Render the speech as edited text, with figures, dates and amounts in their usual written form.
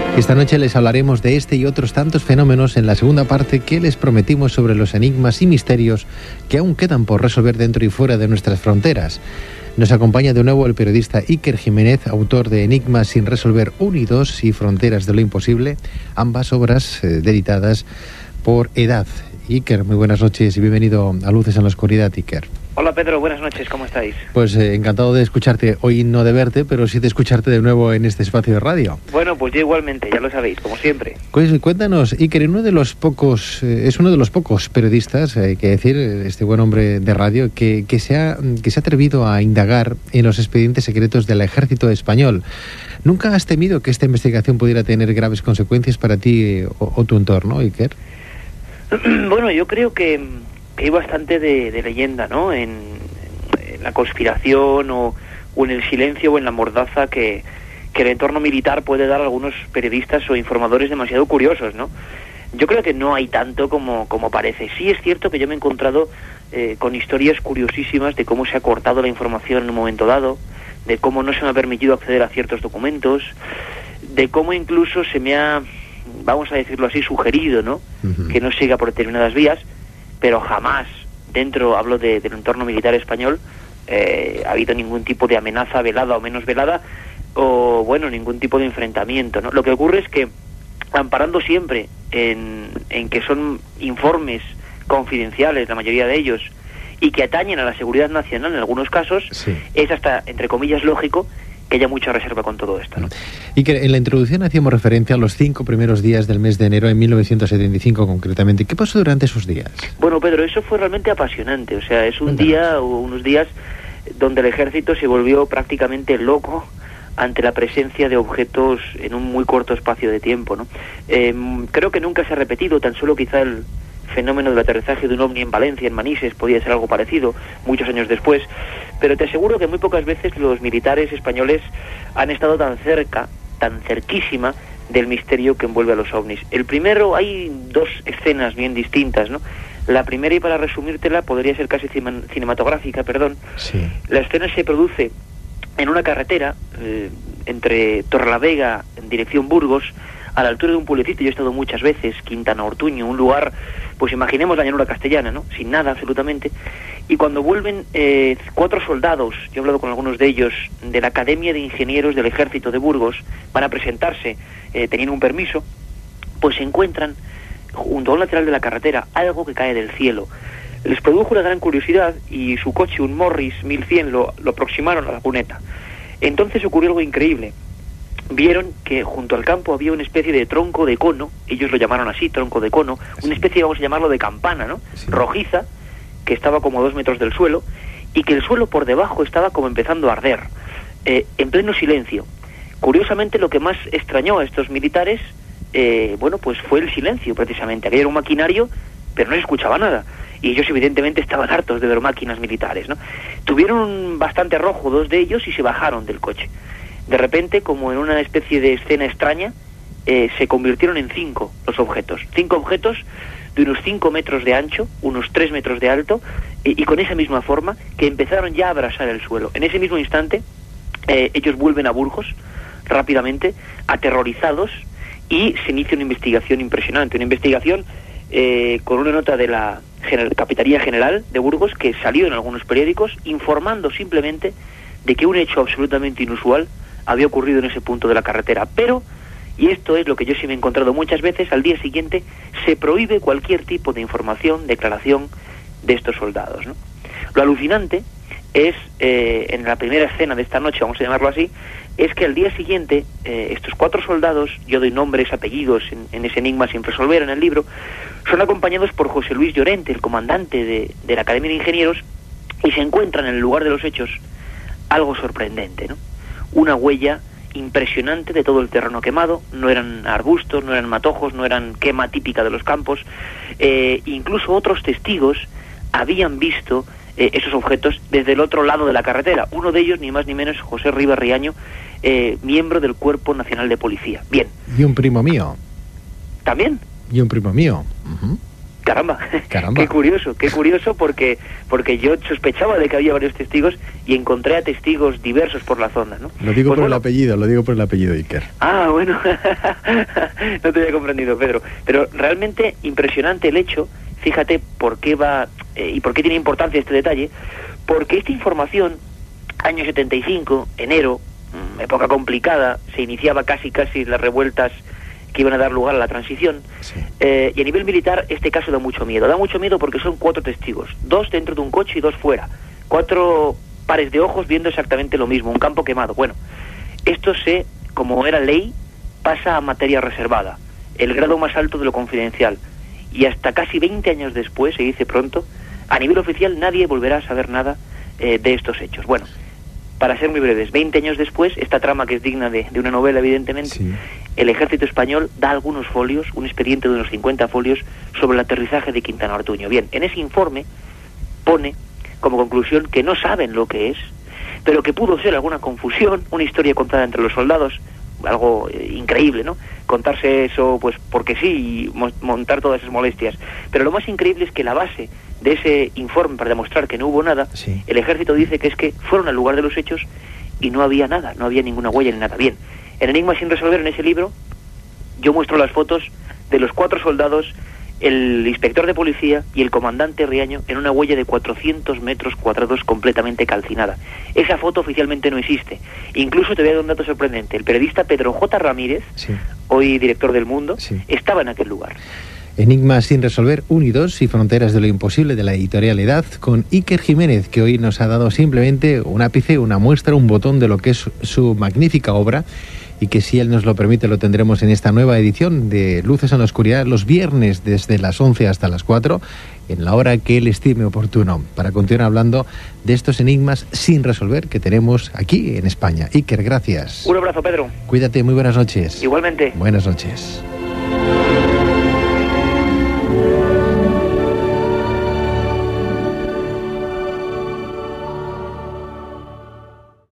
Esta noche les hablaremos de este y otros tantos fenómenos en la segunda parte que les prometimos sobre los enigmas y misterios que aún quedan por resolver dentro y fuera de nuestras fronteras. Nos acompaña de nuevo el periodista Iker Jiménez, autor de Enigmas sin resolver 1 y 2 y Fronteras de lo imposible, ambas obras editadas por Edad. Iker, muy buenas noches y bienvenido a Luces en la Oscuridad, Iker. Hola Pedro, buenas noches, ¿cómo estáis? Pues encantado de escucharte, hoy no de verte, pero sí de escucharte de nuevo en este espacio de radio. Bueno, pues yo igualmente, ya lo sabéis, como siempre. Cuéntanos, Iker, es uno de los pocos periodistas, hay que decir, este buen hombre de radio, que se ha atrevido a indagar en los expedientes secretos del Ejército Español. ¿Nunca has temido que esta investigación pudiera tener graves consecuencias para ti o tu entorno, Iker? Bueno, yo creo que hay bastante de leyenda, ¿no? En la conspiración o en el silencio o en la mordaza que el entorno militar puede dar a algunos periodistas o informadores demasiado curiosos, ¿no? Yo creo que no hay tanto como parece. Sí es cierto que yo me he encontrado con historias curiosísimas de cómo se ha cortado la información en un momento dado, de cómo no se me ha permitido acceder a ciertos documentos, de cómo incluso se me ha, vamos a decirlo así, sugerido, ¿no? Que no siga por determinadas vías, pero jamás dentro, hablo del entorno militar español, ha habido ningún tipo de amenaza velada o menos velada, o bueno, ningún tipo de enfrentamiento, ¿no? Lo que ocurre es que, amparando siempre en que son informes confidenciales, la mayoría de ellos, y que atañen a la seguridad nacional en algunos casos, sí, es hasta, entre comillas, lógico que haya mucha reserva con todo esto, ¿no? Y que en la introducción hacíamos referencia a los 5 primeros días del mes de enero en 1975 concretamente. ¿Qué pasó durante esos días? Bueno, Pedro, eso fue realmente apasionante. O sea, es un día o unos días donde el ejército se volvió prácticamente loco ante la presencia de objetos en un muy corto espacio de tiempo, ¿no? Creo que nunca se ha repetido, tan solo quizá el fenómeno del aterrizaje de un ovni en Valencia, en Manises, podía ser algo parecido muchos años después, pero te aseguro que muy pocas veces los militares españoles han estado tan cerca, tan cerquísima del misterio que envuelve a los ovnis. El primero, hay 2 escenas bien distintas, ¿no? La primera, y para resumírtela, podría ser casi cinematográfica, perdón. Sí. La escena se produce en una carretera entre Torrelavega en dirección Burgos, a la altura de un pueblecito. Yo he estado muchas veces, Quintana Ortuño, un lugar, pues imaginemos la llanura castellana, ¿no? Sin nada absolutamente. Y cuando vuelven 4 soldados, yo he hablado con algunos de ellos, de la Academia de Ingenieros del Ejército de Burgos, van a presentarse, teniendo un permiso, pues se encuentran junto a un lateral de la carretera algo que cae del cielo. Les produjo una gran curiosidad y su coche, un Morris 1100, lo aproximaron a la cuneta. Entonces ocurrió algo increíble. Vieron que junto al campo había una especie de tronco de cono, ellos lo llamaron así, tronco de cono, sí, una especie, vamos a llamarlo, de campana, ¿no? Sí. Rojiza, que estaba como a 2 metros del suelo, y que el suelo por debajo estaba como empezando a arder, en pleno silencio. Curiosamente, lo que más extrañó a estos militares, bueno, pues fue el silencio, precisamente. Había un maquinario, pero no se escuchaba nada. Y ellos evidentemente estaban hartos de ver máquinas militares, ¿no? Tuvieron bastante arrojo 2 de ellos y se bajaron del coche. De repente, como en una especie de escena extraña, se convirtieron en 5 los objetos. 5 objetos de unos 5 metros de ancho, unos 3 metros de alto, y con esa misma forma, que empezaron ya a abrasar el suelo. En ese mismo instante, ellos vuelven a Burgos rápidamente, aterrorizados, y se inicia una investigación impresionante. Una investigación con una nota de la Capitanía General de Burgos, que salió en algunos periódicos, informando simplemente de que un hecho absolutamente inusual había ocurrido en ese punto de la carretera. Pero, y esto es lo que yo sí me he encontrado muchas veces, al día siguiente se prohíbe cualquier tipo de información, declaración de estos soldados, ¿no? Lo alucinante es, en la primera escena de esta noche, vamos a llamarlo así, es que al día siguiente estos 4 soldados, yo doy nombres, apellidos en ese enigma sin resolver en el libro, son acompañados por José Luis Llorente, el comandante de la Academia de Ingenieros, y se encuentran en el lugar de los hechos algo sorprendente, ¿no? Una huella impresionante de todo el terreno quemado. No eran arbustos, no eran matojos, no eran quema típica de los campos. Incluso otros testigos habían visto esos objetos desde el otro lado de la carretera. Uno de ellos, ni más ni menos, José Rivas Riaño, miembro del Cuerpo Nacional de Policía. Bien. Y un primo mío. ¿También? Y un primo mío. Caramba. Qué curioso porque yo sospechaba de que había varios testigos y encontré a testigos diversos por la zona, ¿no? Lo digo por el apellido, Iker. Ah, bueno, no te había comprendido, Pedro. Pero realmente impresionante el hecho, fíjate por qué va y por qué tiene importancia este detalle, porque esta información, año 75, enero, época complicada, se iniciaba casi las revueltas que iban a dar lugar a la transición, sí. Y a nivel militar este caso da mucho miedo porque son 4 testigos, 2 dentro de un coche y 2 fuera, 4 pares de ojos viendo exactamente lo mismo, un campo quemado. Bueno, esto como era ley, pasa a materia reservada, el grado más alto de lo confidencial, y hasta casi 20 años después, se dice pronto, a nivel oficial nadie volverá a saber nada de estos hechos. Bueno, para ser muy breves, 20 años después, esta trama que es digna de una novela, evidentemente, sí. El ejército español da algunos folios, un expediente de unos 50 folios, sobre el aterrizaje de Quintana Ortuño. Bien, en ese informe pone como conclusión que no saben lo que es, pero que pudo ser alguna confusión, una historia contada entre los soldados, algo increíble, ¿no? Contarse eso, pues porque sí, y montar todas esas molestias. Pero lo más increíble es que la base de ese informe, para demostrar que no hubo nada, sí. El ejército dice que es que fueron al lugar de los hechos y no había nada, no había ninguna huella ni nada. Bien, en Enigma sin resolver, en ese libro, yo muestro las fotos de los 4 soldados, el inspector de policía y el comandante Riaño en una huella de 400 metros cuadrados completamente calcinada. Esa foto oficialmente no existe. Incluso te voy a dar un dato sorprendente. El periodista Pedro J. Ramírez, sí. Hoy director del Mundo, sí. Estaba en aquel lugar. Enigma sin resolver, 1 y 2 y Fronteras de lo imposible, de la editorial Edad, con Iker Jiménez, que hoy nos ha dado simplemente un ápice, una muestra, un botón de lo que es su magnífica obra, y que, si él nos lo permite, lo tendremos en esta nueva edición de Luces en la Oscuridad, los viernes desde las 11 hasta las 4, en la hora que él estime oportuno, para continuar hablando de estos enigmas sin resolver que tenemos aquí en España. Iker, gracias. Un abrazo, Pedro. Cuídate, muy buenas noches. Igualmente. Buenas noches.